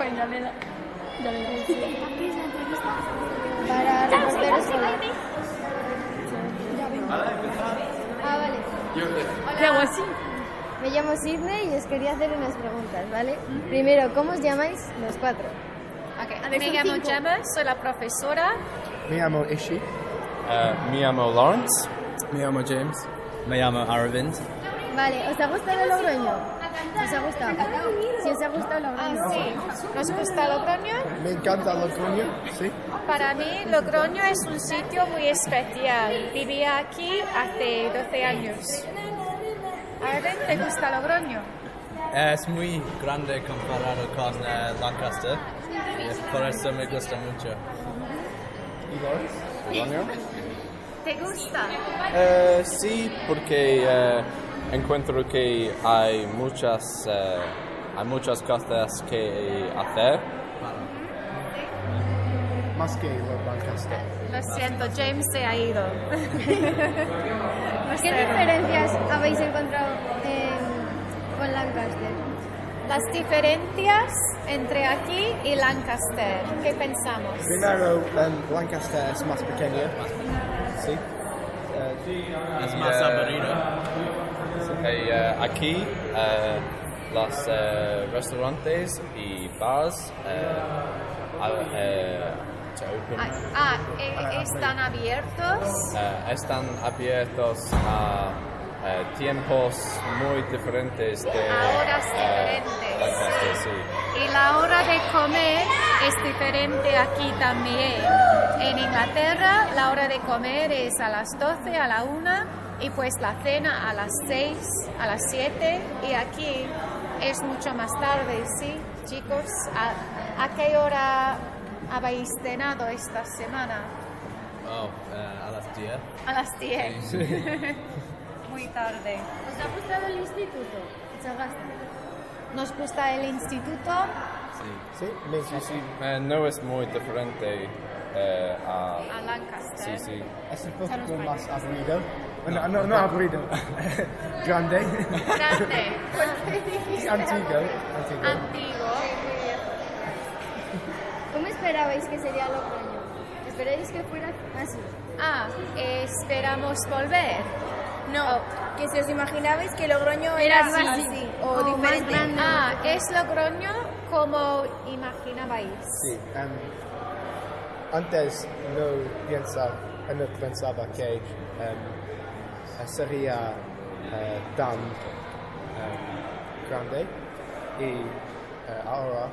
Pues ya le Para reporteros solos. Ah, vale. ¿Qué hago así? Me llamo Sidney y os quería hacer unas preguntas, ¿vale? Primero, ¿cómo os llamáis los cuatro? Me llamo Gemma, soy la profesora. Me llamo Ishi. Me llamo Lawrence. Me llamo James. Me llamo Aravind. Vale, ¿os ha gustado Logroño? ¿Os ha gustado? Si os ha gustado Logroño. Sí, ¿nos gusta Logroño? Me encanta Logroño, sí. Para mí, Logroño es un sitio muy especial. Vivía aquí hace 12 años. Arden, ¿te gusta Logroño? Es muy grande comparado con Lancaster. Por eso me gusta mucho. ¿Y Lawrence? ¿Te gusta? Sí, porque encuentro que hay muchas cosas que hacer. Más que Lancaster. Lo siento, James se ha ido. ¿Qué diferencias habéis encontrado con Lancaster? Las diferencias entre aquí y Lancaster, ¿qué pensamos? Primero, Lancaster es más pequeño. Sí. Es más aburrido. Aquí los restaurantes y bars ¿Están abiertos? están abiertos a tiempos muy diferentes de A horas diferentes. Lancaster, sí. Y la hora de comer es diferente aquí también. En Inglaterra la hora de comer es a las 12, a la 1 y pues la cena a las 6, a las 7 y aquí es mucho más tarde, ¿sí? Chicos, ¿a qué hora habéis cenado esta semana? A las 10. A las 10. Muy tarde. ¿Os ha gustado el instituto? Sagasta. ¿Nos gusta el instituto? Sí, me encanta. No es muy diferente a A Lancaster. sí, sí. Es un poco más aburrido. No aburrido. Grande. Grande. Y antiguo. Antiguo. ¿Cómo esperabais que sería Logroño? ¿Esperáis que fuera así? Esperamos volver. No, que si os imaginabais que Logroño era así o diferente. Es Logroño como imaginabais. Sí. Antes no pensaba que sería tan grande y ahora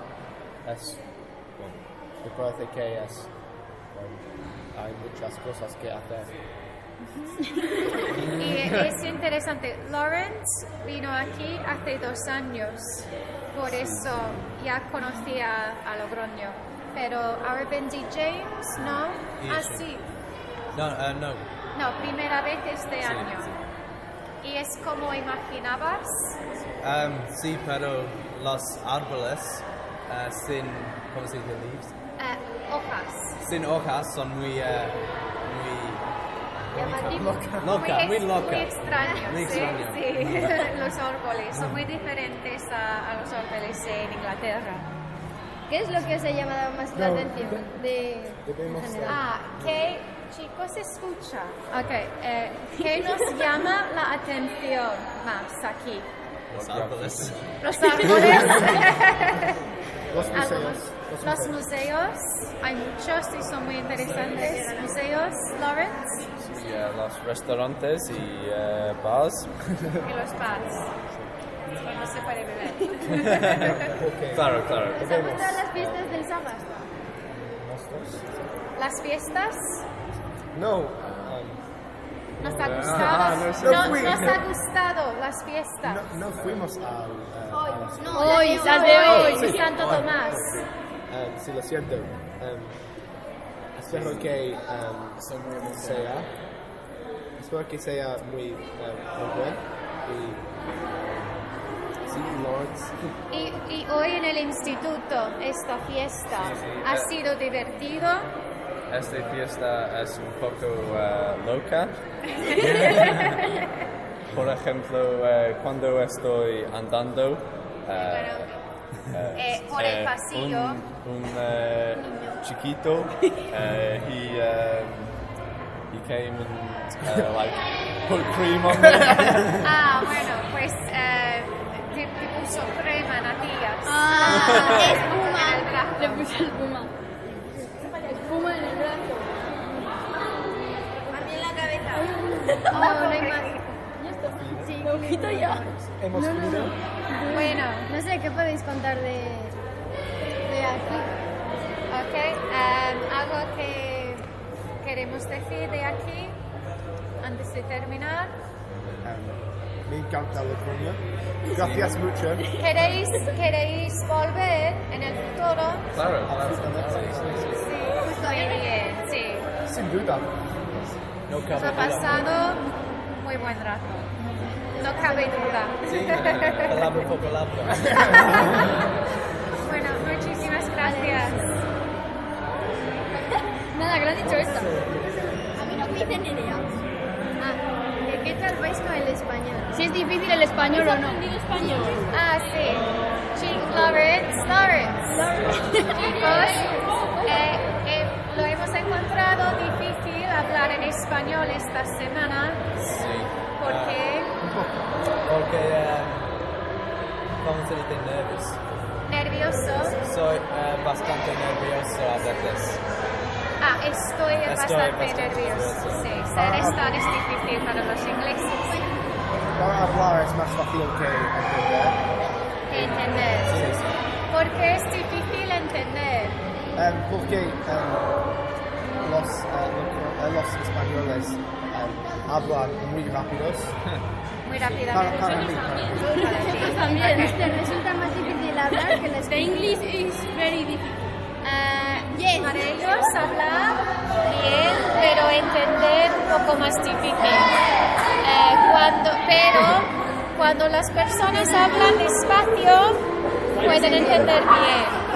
me parece que hay muchas cosas que hacer. Y es interesante, Lawrence vino aquí hace 2 años, por eso ya conocía a Logroño, pero Aravind y James no, sí. No. No, primera vez este año. ¿Y es como imaginabas? Sí, pero los árboles sin, ¿cómo se dice? Leaves. Hojas. Sin hojas son muy Muy loca. extraños. Muy Sí, extraño. sí. Los árboles son muy diferentes a los árboles en Inglaterra. ¿Qué es lo que os ha llamado más la atención Debemos en general? ¿Qué, chicos, escucha? ¿Qué nos llama la atención más aquí? Los árboles. Los árboles. los museos. Los museos, hay muchos y son muy interesantes. Museos, Lawrence, Y los restaurantes y bars. y los bars. No se puede beber. Claro. ¿Os han gustado las fiestas del Sagasta? Las fiestas, No. nos ha gustado. no fui. Nos ha gustado las fiestas. No fuimos Hoy, las de hoy. Sí, Santo Tomás. sí, lo siento. Espero que sea muy bueno. Y sí, Lawrence. Y hoy en el instituto, esta fiesta, ¿ha sido divertido? Esta fiesta es un poco loca. Por ejemplo, cuando estoy andando por el pasillo. Un chiquito. He came and like put cream on me. Bueno, pues te puso crema en natillas. Espuma. En el brazo. Le puso espuma. Espuma en el brazo. A mí en la cabeza. No hay más. Sí, lo quito ya. Hemos comido. Bueno, No sé, ¿qué podéis contar de aquí? ok. Algo que queremos decir de aquí antes de terminar. Me encanta Logroño. Gracias mucho. ¿Queréis volver en el futuro? Claro. Sí, muy bien, sí. Sin duda. No Nos cabe ha duda. pasado muy buen rato. No cabe duda. Palabra por palabra. Bueno, muchísimas gracias. Nada, que lo has dicho esto. A mí no me dice ni idea. ¿Qué tal vais con el español? Si es difícil el español o no. Español. Sí. Lawrence. Chicos, lo hemos encontrado difícil hablar en español esta semana. Sí. ¿Por qué? Porque, ¿cómo se dice? Nervioso. Soy bastante nervioso a veces. Estoy bastante nervioso. Sí, ser tan es difícil para los ingleses. Para hablar es más fácil que entender. Entender. ¿Por qué es difícil entender? Porque los españoles hablan muy rápidos. Muy Para rápidamente. mí. También. ¿Te resulta más difícil hablar que el The escribir? English is very difficult. Para ellos hablar bien, pero entender un poco más difícil. Pero cuando las personas hablan despacio, pueden entender bien.